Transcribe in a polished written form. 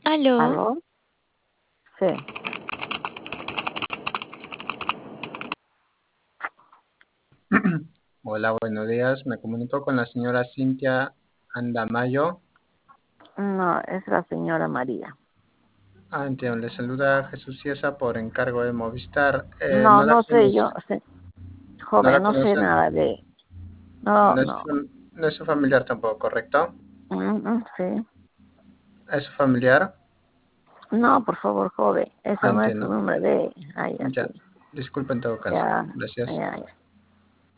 ¿Aló? ¿Aló? Sí. Hola, buenos días. Me comunico con la señora Cintia Andamayo. No, es la señora María. Entiendo, le saluda Jesús Ciesa por encargo de Movistar. No, No la no sé, yo, conoce, no la joven, no sé conocen, nada de... No, no. no es su familiar tampoco, ¿correcto? Sí. ¿Es su familiar? No, por favor, joven, eso no es su Entiendo. nombre de... Ay, Ya, así. disculpe en todo caso. Ya, Gracias. ya, ya.